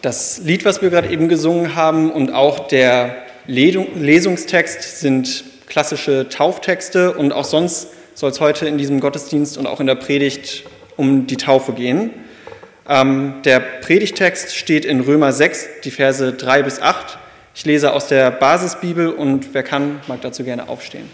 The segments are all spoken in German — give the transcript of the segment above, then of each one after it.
Das Lied, was wir gerade eben gesungen haben, und auch der Lesungstext sind klassische Tauftexte, und auch sonst soll es heute in diesem Gottesdienst und auch in der Predigt um die Taufe gehen. Der Predigtext steht in Römer 6, die Verse 3 bis 8. Ich lese aus der Basisbibel, und wer kann, mag dazu gerne aufstehen.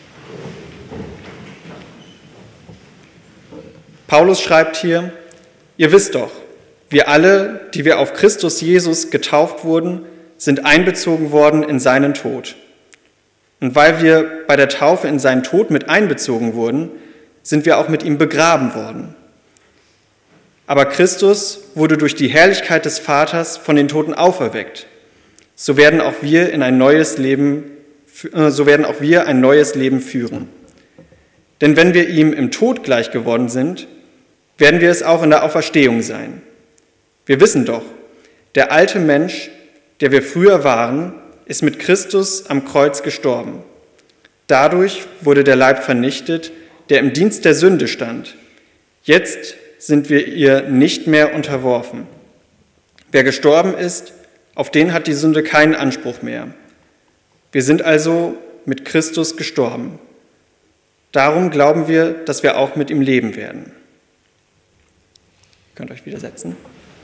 Paulus schreibt hier: Ihr wisst doch, wir alle, die wir auf Christus Jesus getauft wurden, sind einbezogen worden in seinen Tod. Und weil wir bei der Taufe in seinen Tod mit einbezogen wurden, sind wir auch mit ihm begraben worden. Aber Christus wurde durch die Herrlichkeit des Vaters von den Toten auferweckt. So werden auch wir ein neues Leben führen. Denn wenn wir ihm im Tod gleich geworden sind, werden wir es auch in der Auferstehung sein. Wir wissen doch, der alte Mensch, der wir früher waren, ist mit Christus am Kreuz gestorben. Dadurch wurde der Leib vernichtet, der im Dienst der Sünde stand. Jetzt sind wir ihr nicht mehr unterworfen. Wer gestorben ist, auf den hat die Sünde keinen Anspruch mehr. Wir sind also mit Christus gestorben. Darum glauben wir, dass wir auch mit ihm leben werden. Ihr könnt euch wieder setzen.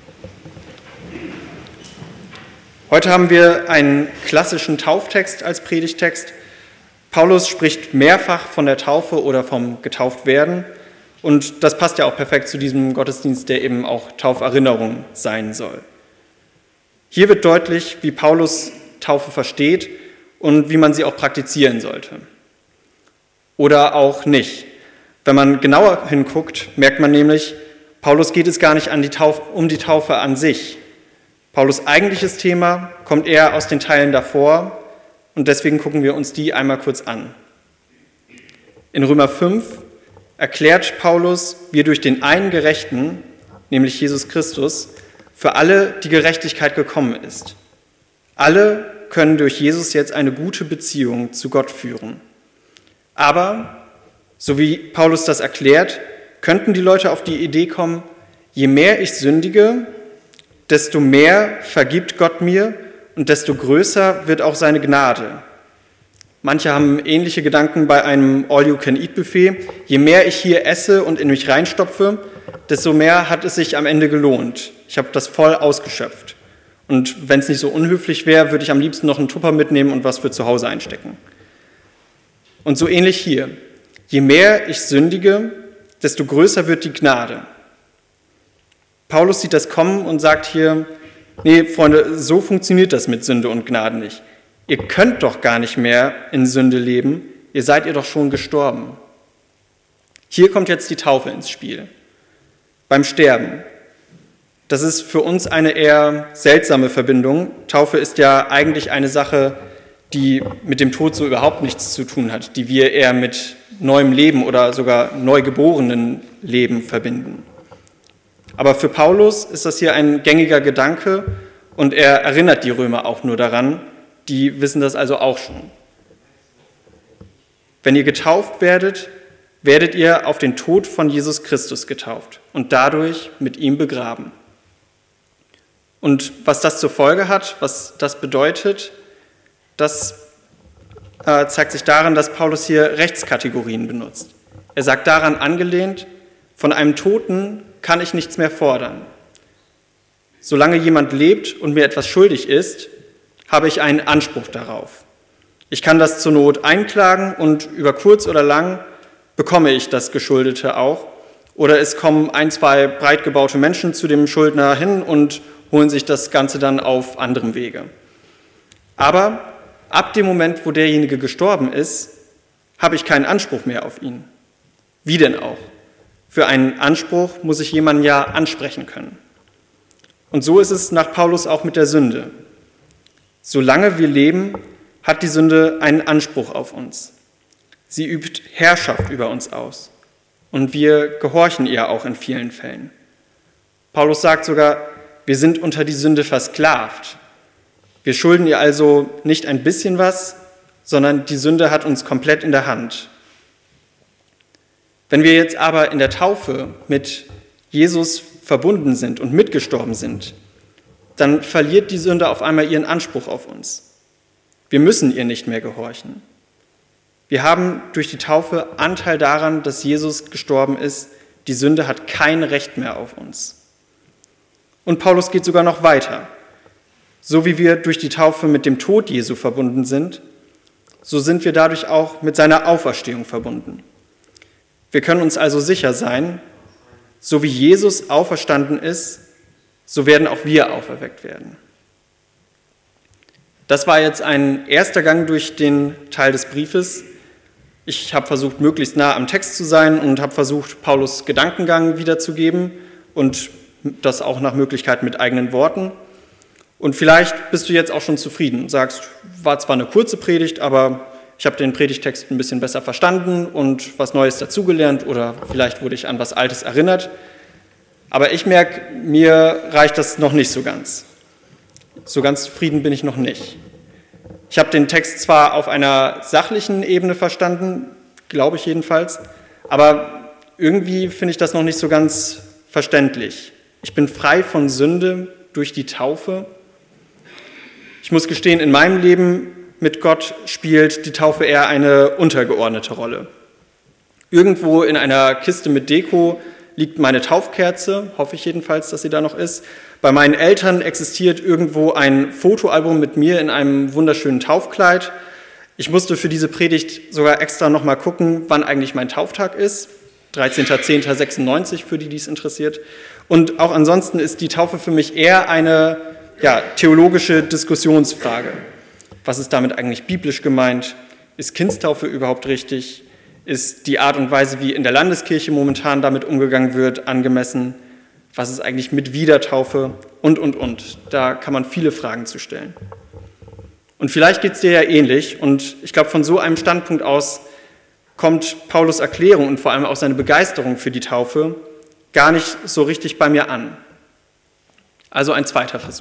Heute haben wir einen klassischen Tauftext als Predigtext. Paulus spricht mehrfach von der Taufe oder vom Getauftwerden. Und das passt ja auch perfekt zu diesem Gottesdienst, der eben auch Tauferinnerung sein soll. Hier wird deutlich, wie Paulus Taufe versteht und wie man sie auch praktizieren sollte. Oder auch nicht. Wenn man genauer hinguckt, merkt man nämlich, Paulus geht es gar nicht um die Taufe an sich. Paulus' eigentliches Thema kommt eher aus den Teilen davor, und deswegen gucken wir uns die einmal kurz an. In Römer 5 erklärt Paulus, wie durch den einen Gerechten, nämlich Jesus Christus, für alle die Gerechtigkeit gekommen ist. Alle können durch Jesus jetzt eine gute Beziehung zu Gott führen. Aber, so wie Paulus das erklärt, könnten die Leute auf die Idee kommen, je mehr ich sündige, desto mehr vergibt Gott mir und desto größer wird auch seine Gnade. Manche haben ähnliche Gedanken bei einem All-You-Can-Eat-Buffet. Je mehr ich hier esse und in mich reinstopfe, desto mehr hat es sich am Ende gelohnt. Ich habe das voll ausgeschöpft. Und wenn es nicht so unhöflich wäre, würde ich am liebsten noch einen Tupper mitnehmen und was für zu Hause einstecken. Und so ähnlich hier. Je mehr ich sündige, desto größer wird die Gnade. Paulus sieht das kommen und sagt hier: Nee, Freunde, so funktioniert das mit Sünde und Gnade nicht. Ihr könnt doch gar nicht mehr in Sünde leben, ihr seid ihr doch schon gestorben. Hier kommt jetzt die Taufe ins Spiel. Beim Sterben. Das ist für uns eine eher seltsame Verbindung. Taufe ist ja eigentlich eine Sache, die mit dem Tod so überhaupt nichts zu tun hat, die wir eher mit neuem Leben oder sogar neugeborenen Leben verbinden. Aber für Paulus ist das hier ein gängiger Gedanke, und er erinnert die Römer auch nur daran. Die wissen das also auch schon. Wenn ihr getauft werdet, werdet ihr auf den Tod von Jesus Christus getauft und dadurch mit ihm begraben. Und was das zur Folge hat, was das bedeutet, das zeigt sich daran, dass Paulus hier Rechtskategorien benutzt. Er sagt daran angelehnt: Von einem Toten kann ich nichts mehr fordern. Solange jemand lebt und mir etwas schuldig ist, habe ich einen Anspruch darauf. Ich kann das zur Not einklagen, und über kurz oder lang bekomme ich das Geschuldete auch. Oder es kommen 1, 2 breit gebaute Menschen zu dem Schuldner hin und holen sich das Ganze dann auf anderem Wege. Aber ab dem Moment, wo derjenige gestorben ist, habe ich keinen Anspruch mehr auf ihn. Wie denn auch? Für einen Anspruch muss ich jemanden ja ansprechen können. Und so ist es nach Paulus auch mit der Sünde. Solange wir leben, hat die Sünde einen Anspruch auf uns. Sie übt Herrschaft über uns aus. Und wir gehorchen ihr auch in vielen Fällen. Paulus sagt sogar, wir sind unter die Sünde versklavt. Wir schulden ihr also nicht ein bisschen was, sondern die Sünde hat uns komplett in der Hand. Wenn wir jetzt aber in der Taufe mit Jesus verbunden sind und mitgestorben sind, dann verliert die Sünde auf einmal ihren Anspruch auf uns. Wir müssen ihr nicht mehr gehorchen. Wir haben durch die Taufe Anteil daran, dass Jesus gestorben ist. Die Sünde hat kein Recht mehr auf uns. Und Paulus geht sogar noch weiter. So wie wir durch die Taufe mit dem Tod Jesu verbunden sind, so sind wir dadurch auch mit seiner Auferstehung verbunden. Wir können uns also sicher sein, so wie Jesus auferstanden ist, so werden auch wir auferweckt werden. Das war jetzt ein erster Gang durch den Teil des Briefes. Ich habe versucht, möglichst nah am Text zu sein und habe versucht, Paulus' Gedankengang wiederzugeben und das auch nach Möglichkeit mit eigenen Worten. Und vielleicht bist du jetzt auch schon zufrieden und sagst, war zwar eine kurze Predigt, aber ich habe den Predigtext ein bisschen besser verstanden und was Neues dazugelernt oder vielleicht wurde ich an was Altes erinnert. Aber ich merke, mir reicht das noch nicht so ganz. So ganz zufrieden bin ich noch nicht. Ich habe den Text zwar auf einer sachlichen Ebene verstanden, glaube ich jedenfalls, aber irgendwie finde ich das noch nicht so ganz verständlich. Ich bin frei von Sünde durch die Taufe. Ich muss gestehen, in meinem Leben mit Gott spielt die Taufe eher eine untergeordnete Rolle. Irgendwo in einer Kiste mit Deko liegt meine Taufkerze, hoffe ich jedenfalls, dass sie da noch ist. Bei meinen Eltern existiert irgendwo ein Fotoalbum mit mir in einem wunderschönen Taufkleid. Ich musste für diese Predigt sogar extra nochmal gucken, wann eigentlich mein Tauftag ist. 13.10.96 für die es interessiert. Und auch ansonsten ist die Taufe für mich eher eine theologische Diskussionsfrage. Was ist damit eigentlich biblisch gemeint? Ist Kindstaufe überhaupt richtig? Ist die Art und Weise, wie in der Landeskirche momentan damit umgegangen wird, angemessen? Was ist eigentlich mit Wiedertaufe? Und. Da kann man viele Fragen zu stellen. Und vielleicht geht es dir ja ähnlich. Und ich glaube, von so einem Standpunkt aus kommt Paulus' Erklärung und vor allem auch seine Begeisterung für die Taufe gar nicht so richtig bei mir an. Also ein zweiter Versuch.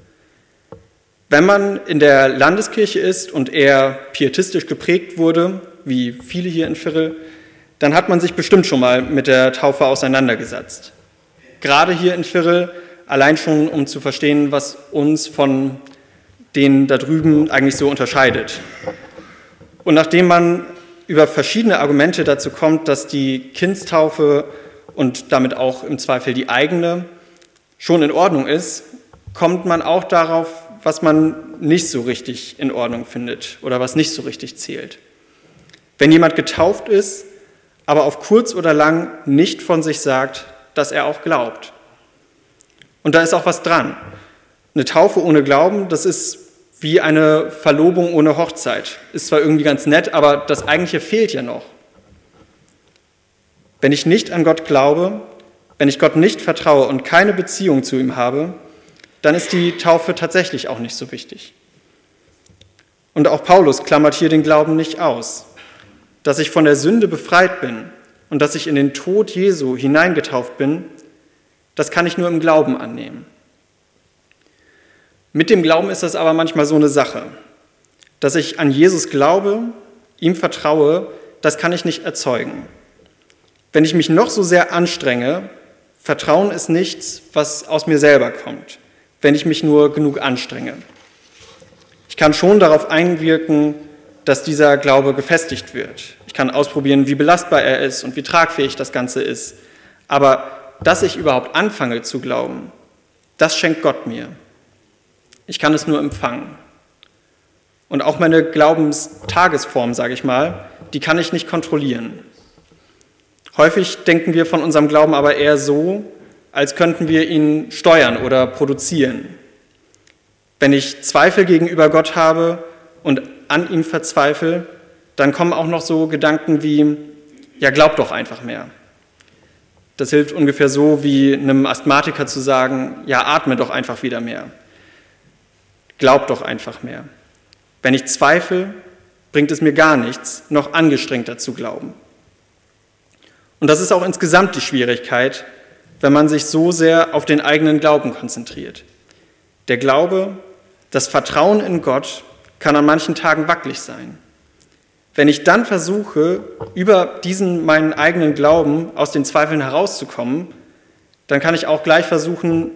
Wenn man in der Landeskirche ist und eher pietistisch geprägt wurde, wie viele hier in Virrel, dann hat man sich bestimmt schon mal mit der Taufe auseinandergesetzt. Gerade hier in Virrel, allein schon, um zu verstehen, was uns von denen da drüben eigentlich so unterscheidet. Und nachdem man über verschiedene Argumente dazu kommt, dass die Kindstaufe und damit auch im Zweifel die eigene schon in Ordnung ist, kommt man auch darauf, was man nicht so richtig in Ordnung findet oder was nicht so richtig zählt. Wenn jemand getauft ist, aber auf kurz oder lang nicht von sich sagt, dass er auch glaubt. Und da ist auch was dran. Eine Taufe ohne Glauben, das ist wie eine Verlobung ohne Hochzeit. Ist zwar irgendwie ganz nett, aber das Eigentliche fehlt ja noch. Wenn ich nicht an Gott glaube, wenn ich Gott nicht vertraue und keine Beziehung zu ihm habe, dann ist die Taufe tatsächlich auch nicht so wichtig. Und auch Paulus klammert hier den Glauben nicht aus. Dass ich von der Sünde befreit bin und dass ich in den Tod Jesu hineingetauft bin, das kann ich nur im Glauben annehmen. Mit dem Glauben ist das aber manchmal so eine Sache. Dass ich an Jesus glaube, ihm vertraue, das kann ich nicht erzeugen. Wenn ich mich noch so sehr anstrenge, Vertrauen ist nichts, was aus mir selber kommt, wenn ich mich nur genug anstrenge. Ich kann schon darauf einwirken, dass dieser Glaube gefestigt wird. Ich kann ausprobieren, wie belastbar er ist und wie tragfähig das Ganze ist. Aber dass ich überhaupt anfange zu glauben, das schenkt Gott mir. Ich kann es nur empfangen. Und auch meine Glaubenstagesform, sage ich mal, die kann ich nicht kontrollieren. Häufig denken wir von unserem Glauben aber eher so, als könnten wir ihn steuern oder produzieren. Wenn ich Zweifel gegenüber Gott habe und an ihm verzweifle, dann kommen auch noch so Gedanken wie, ja, glaub doch einfach mehr. Das hilft ungefähr so, wie einem Asthmatiker zu sagen, ja, atme doch einfach wieder mehr. Glaub doch einfach mehr. Wenn ich zweifle, bringt es mir gar nichts, noch angestrengter zu glauben. Und das ist auch insgesamt die Schwierigkeit, wenn man sich so sehr auf den eigenen Glauben konzentriert. Der Glaube, das Vertrauen in Gott kann an manchen Tagen wackelig sein. Wenn ich dann versuche, über diesen meinen eigenen Glauben aus den Zweifeln herauszukommen, dann kann ich auch gleich versuchen,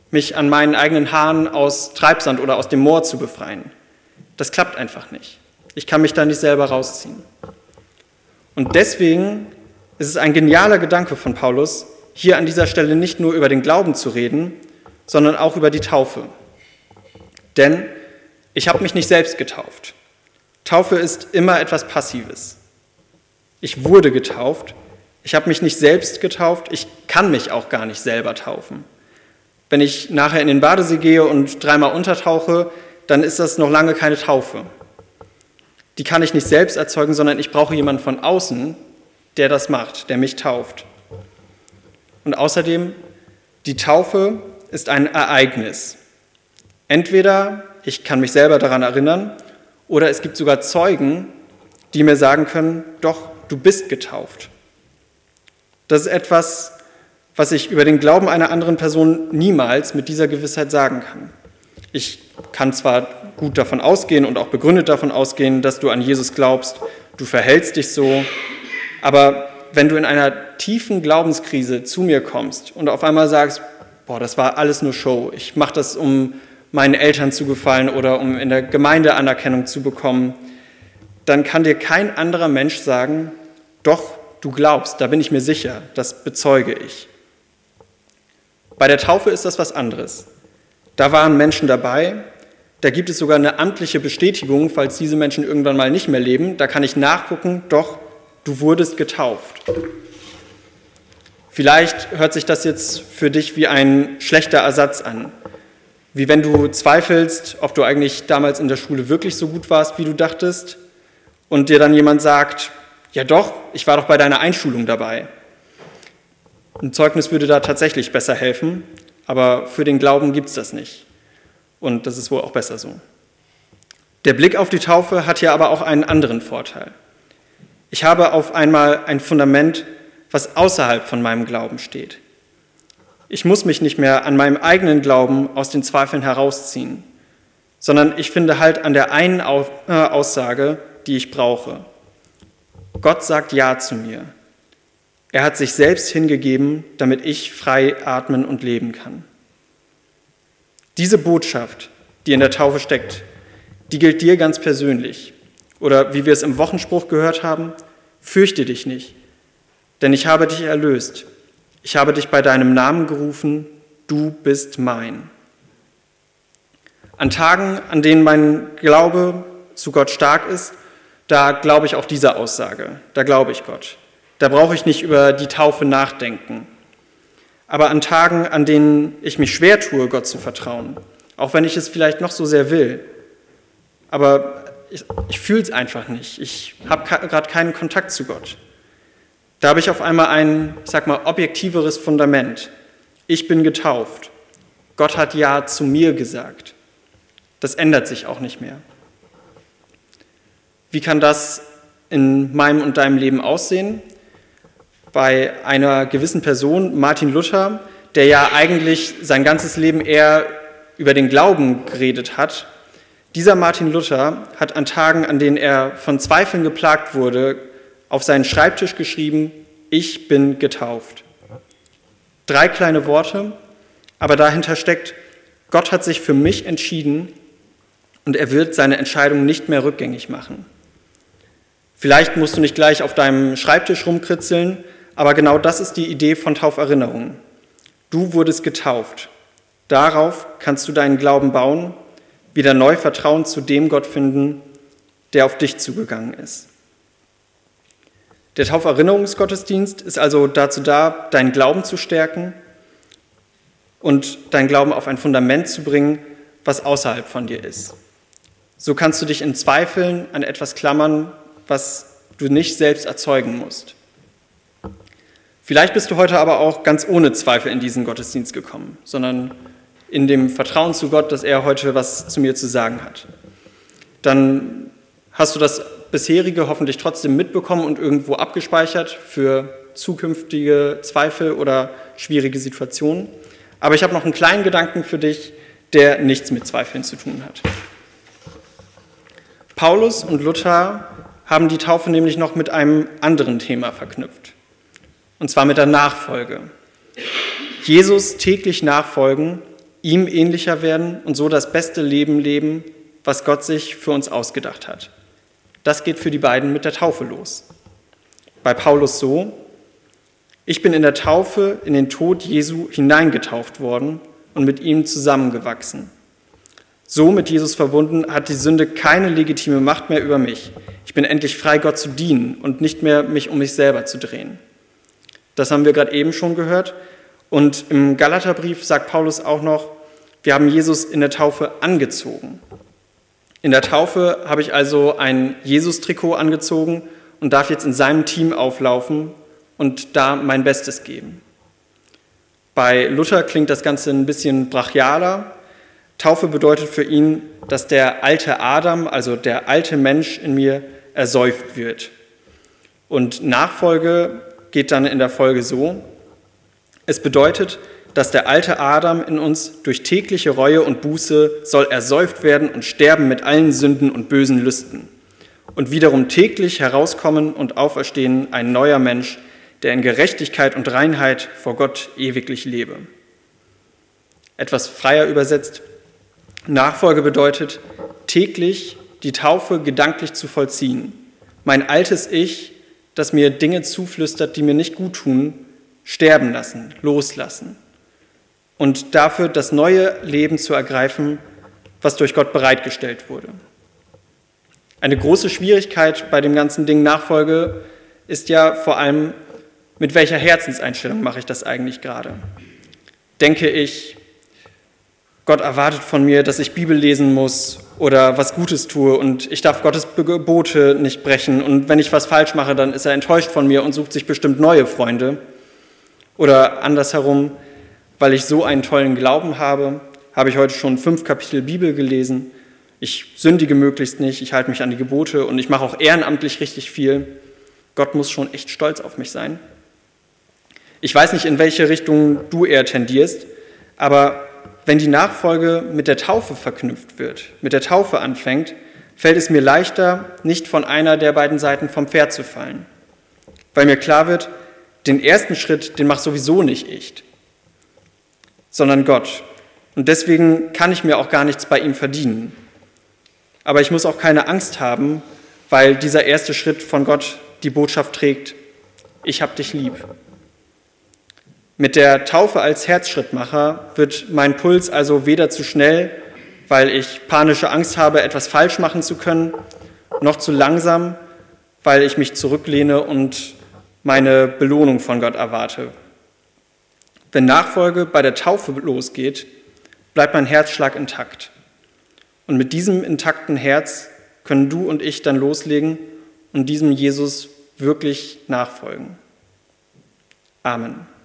mich an meinen eigenen Haaren aus Treibsand oder aus dem Moor zu befreien. Das klappt einfach nicht. Ich kann mich da nicht selber rausziehen. Und deswegen ist es ein genialer Gedanke von Paulus, hier an dieser Stelle nicht nur über den Glauben zu reden, sondern auch über die Taufe. Denn ich habe mich nicht selbst getauft. Taufe ist immer etwas Passives. Ich wurde getauft. Ich habe mich nicht selbst getauft. Ich kann mich auch gar nicht selber taufen. Wenn ich nachher in den Badesee gehe und 3-mal untertauche, dann ist das noch lange keine Taufe. Die kann ich nicht selbst erzeugen, sondern ich brauche jemanden von außen, der das macht, der mich tauft. Und außerdem, die Taufe ist ein Ereignis. Entweder ich kann mich selber daran erinnern, oder es gibt sogar Zeugen, die mir sagen können, doch, du bist getauft. Das ist etwas, was ich über den Glauben einer anderen Person niemals mit dieser Gewissheit sagen kann. Ich kann zwar gut davon ausgehen und auch begründet davon ausgehen, dass du an Jesus glaubst, du verhältst dich so, aber wenn du in einer tiefen Glaubenskrise zu mir kommst und auf einmal sagst, boah, das war alles nur Show, ich mache das, um meinen Eltern zu gefallen oder um in der Gemeinde Anerkennung zu bekommen, dann kann dir kein anderer Mensch sagen, doch, du glaubst, da bin ich mir sicher, das bezeuge ich. Bei der Taufe ist das was anderes. Da waren Menschen dabei, da gibt es sogar eine amtliche Bestätigung, falls diese Menschen irgendwann mal nicht mehr leben, da kann ich nachgucken, doch, du wurdest getauft. Vielleicht hört sich das jetzt für dich wie ein schlechter Ersatz an. Wie wenn du zweifelst, ob du eigentlich damals in der Schule wirklich so gut warst, wie du dachtest, und dir dann jemand sagt, ja doch, ich war doch bei deiner Einschulung dabei. Ein Zeugnis würde da tatsächlich besser helfen, aber für den Glauben gibt es das nicht. Und das ist wohl auch besser so. Der Blick auf die Taufe hat hier aber auch einen anderen Vorteil. Ich habe auf einmal ein Fundament, was außerhalb von meinem Glauben steht. Ich muss mich nicht mehr an meinem eigenen Glauben aus den Zweifeln herausziehen, sondern ich finde Halt an der einen Aussage, die ich brauche. Gott sagt Ja zu mir. Er hat sich selbst hingegeben, damit ich frei atmen und leben kann. Diese Botschaft, die in der Taufe steckt, die gilt dir ganz persönlich. Oder wie wir es im Wochenspruch gehört haben, fürchte dich nicht, denn ich habe dich erlöst. Ich habe dich bei deinem Namen gerufen, du bist mein. An Tagen, an denen mein Glaube zu Gott stark ist, da glaube ich auch dieser Aussage, da glaube ich Gott. Da brauche ich nicht über die Taufe nachdenken. Aber an Tagen, an denen ich mich schwer tue, Gott zu vertrauen, auch wenn ich es vielleicht noch so sehr will, aber ich fühle es einfach nicht, ich habe gerade keinen Kontakt zu Gott. Da habe ich auf einmal ein, objektiveres Fundament. Ich bin getauft. Gott hat Ja zu mir gesagt. Das ändert sich auch nicht mehr. Wie kann das in meinem und deinem Leben aussehen? Bei einer gewissen Person, Martin Luther, der ja eigentlich sein ganzes Leben eher über den Glauben geredet hat. Dieser Martin Luther hat an Tagen, an denen er von Zweifeln geplagt wurde, auf seinen Schreibtisch geschrieben, ich bin getauft. 3 kleine Worte, aber dahinter steckt, Gott hat sich für mich entschieden und er wird seine Entscheidung nicht mehr rückgängig machen. Vielleicht musst du nicht gleich auf deinem Schreibtisch rumkritzeln, aber genau das ist die Idee von Tauferinnerung. Du wurdest getauft. Darauf kannst du deinen Glauben bauen, wieder neu Vertrauen zu dem Gott finden, der auf dich zugegangen ist. Der Tauferinnerungsgottesdienst ist also dazu da, deinen Glauben zu stärken und deinen Glauben auf ein Fundament zu bringen, was außerhalb von dir ist. So kannst du dich in Zweifeln an etwas klammern, was du nicht selbst erzeugen musst. Vielleicht bist du heute aber auch ganz ohne Zweifel in diesen Gottesdienst gekommen, sondern in dem Vertrauen zu Gott, dass er heute was zu mir zu sagen hat. Dann hast du das bisherige hoffentlich trotzdem mitbekommen und irgendwo abgespeichert für zukünftige Zweifel oder schwierige Situationen. Aber ich habe noch einen kleinen Gedanken für dich, der nichts mit Zweifeln zu tun hat. Paulus und Luther haben die Taufe nämlich noch mit einem anderen Thema verknüpft. Und zwar mit der Nachfolge. Jesus täglich nachfolgen, ihm ähnlicher werden und so das beste Leben leben, was Gott sich für uns ausgedacht hat. Das geht für die beiden mit der Taufe los. Bei Paulus so: Ich bin in der Taufe in den Tod Jesu hineingetauft worden und mit ihm zusammengewachsen. So mit Jesus verbunden hat die Sünde keine legitime Macht mehr über mich. Ich bin endlich frei, Gott zu dienen und nicht mehr mich um mich selber zu drehen. Das haben wir gerade eben schon gehört. Und im Galaterbrief sagt Paulus auch noch, wir haben Jesus in der Taufe angezogen. In der Taufe habe ich also ein Jesus-Trikot angezogen und darf jetzt in seinem Team auflaufen und da mein Bestes geben. Bei Luther klingt das Ganze ein bisschen brachialer. Taufe bedeutet für ihn, dass der alte Adam, also der alte Mensch in mir, ersäuft wird. Und Nachfolge geht dann in der Folge so: Es bedeutet, dass der alte Adam in uns durch tägliche Reue und Buße soll ersäuft werden und sterben mit allen Sünden und bösen Lüsten. Und wiederum täglich herauskommen und auferstehen ein neuer Mensch, der in Gerechtigkeit und Reinheit vor Gott ewiglich lebe. Etwas freier übersetzt: Nachfolge bedeutet, täglich die Taufe gedanklich zu vollziehen. Mein altes Ich, das mir Dinge zuflüstert, die mir nicht gut tun, sterben lassen, loslassen. Und dafür das neue Leben zu ergreifen, was durch Gott bereitgestellt wurde. Eine große Schwierigkeit bei dem ganzen Ding Nachfolge ist ja vor allem, mit welcher Herzenseinstellung mache ich das eigentlich gerade? Denke ich, Gott erwartet von mir, dass ich Bibel lesen muss oder was Gutes tue und ich darf Gottes Gebote nicht brechen und wenn ich was falsch mache, dann ist er enttäuscht von mir und sucht sich bestimmt neue Freunde. Oder andersherum, weil ich so einen tollen Glauben habe, habe ich heute schon 5 Kapitel Bibel gelesen. Ich sündige möglichst nicht, ich halte mich an die Gebote und ich mache auch ehrenamtlich richtig viel. Gott muss schon echt stolz auf mich sein. Ich weiß nicht, in welche Richtung du eher tendierst, aber wenn die Nachfolge mit der Taufe verknüpft wird, mit der Taufe anfängt, fällt es mir leichter, nicht von einer der beiden Seiten vom Pferd zu fallen. Weil mir klar wird, den ersten Schritt, den macht sowieso nicht ich, sondern Gott. Und deswegen kann ich mir auch gar nichts bei ihm verdienen. Aber ich muss auch keine Angst haben, weil dieser erste Schritt von Gott die Botschaft trägt: Ich hab dich lieb. Mit der Taufe als Herzschrittmacher wird mein Puls also weder zu schnell, weil ich panische Angst habe, etwas falsch machen zu können, noch zu langsam, weil ich mich zurücklehne und meine Belohnung von Gott erwarte. Wenn Nachfolge bei der Taufe losgeht, bleibt mein Herzschlag intakt. Und mit diesem intakten Herz können du und ich dann loslegen und diesem Jesus wirklich nachfolgen. Amen.